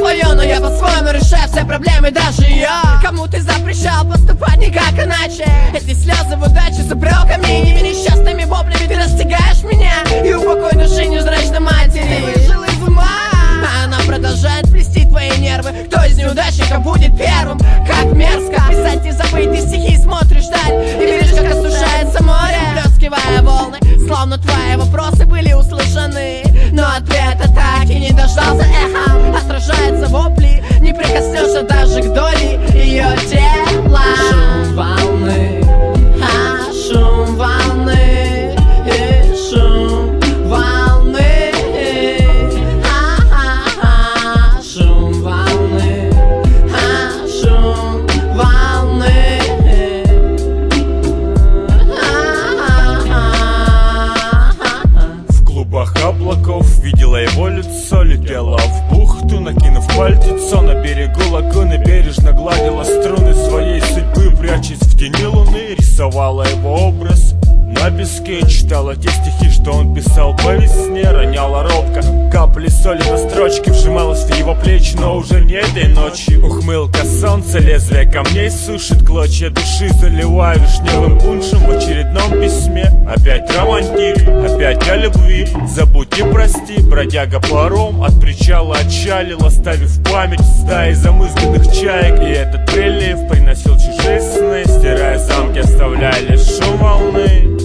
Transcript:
свое, но я по-своему решаю все проблемы, даже я. Кому ты запрещал поступать никак иначе? Эти слезы в удаче с упреками и несчастными воплями ты достигаешь меня. И упокой души невзрачной матери ты выжил из ума, а она продолжает плести твои нервы. Кто из неудачников будет первым? Как мерзко писать незабытые стихи, смотришь вдаль и видишь, как осушается море, плескивая волны, словно твои вопросы были услышаны, но ответа так и не дождался. Эхом отражается вопли, не прикоснешься даже к доле ее тела. Шум волны, шум волны, шум волны, шум волны, шум волны. В клубах облаков видела его лицо, летела в бухту, накинув пальтецо. На берегу лагуны бережно гладила струны своей судьбы, прячась в тени луны, рисовала его образ на песке, читала те стихи, что он писал по весне. Роняла робко капли соли на строчке, вжималась в его плечи, но уже не этой ночью. Ухмылка солнца, лезвие камней сушит клочья души, заливая вишневым пуншем в очередном письме. Опять романтик, опять о любви. Забудь и прости, бродяга паром от причала отчалил, оставив память в стае замызганных чаек. И этот прилив приносил чужие сны, стирая замки, оставляя лишь шум волны.